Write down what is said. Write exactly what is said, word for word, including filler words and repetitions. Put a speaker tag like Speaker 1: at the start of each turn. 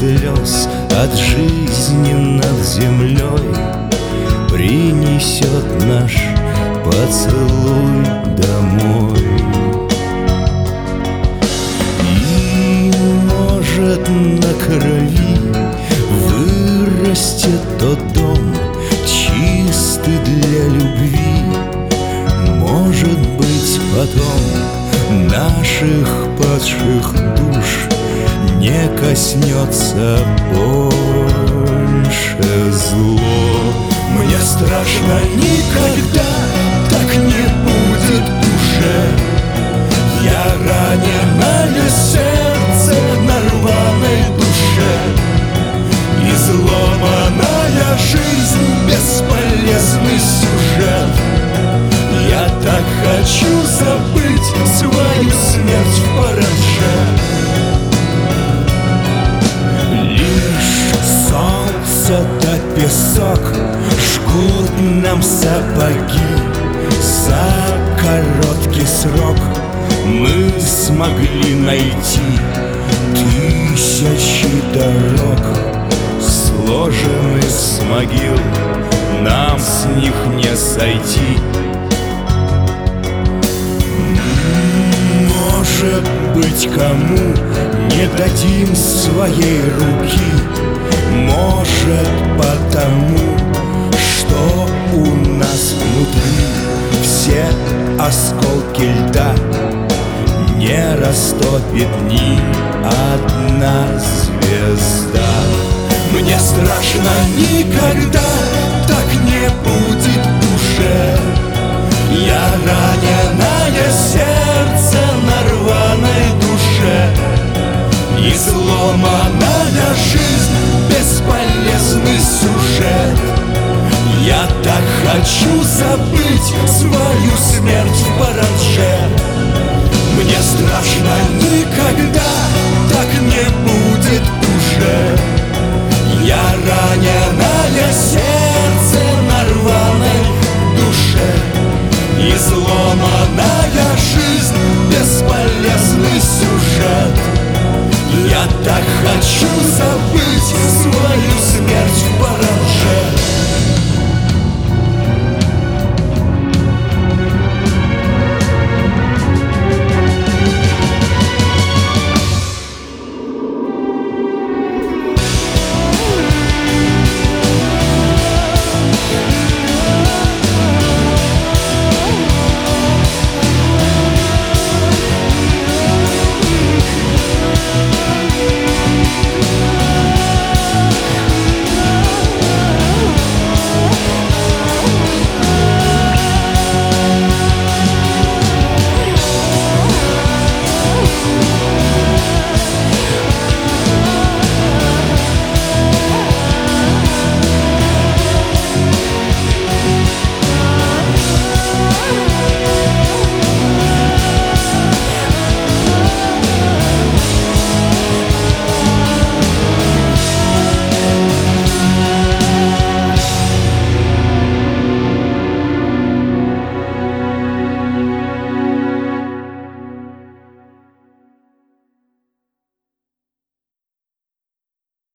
Speaker 1: слез от жизни над землей принесет наш поцелуй домой. И, может, на крови вырастет тот дом, чистый для любви. Может быть, потом наших падших душ не коснется больше зло. Мне страшно, никогда так не будет уже. Я раненое сердце на рваной душе. Изломанная жизнь, бесполезный сюжет. Я так хочу забыть свою смерть в параше. Лишь солнце да песок жгут нам сапоги. За короткий срок мы смогли найти тысячи дорог, сложены с могил, нам с них не сойти. Может быть, кому не дадим своей руки. Может, потому, что у нас внутри все осколки льда не растопит ни одна звезда. Мне страшно, никогда так не будет уже. Я раненое сердце на рваной душе. Изломанная жизнь, бесполезный сюжет. Я так хочу забыть свою смерть в параше. Мне страшно, никогда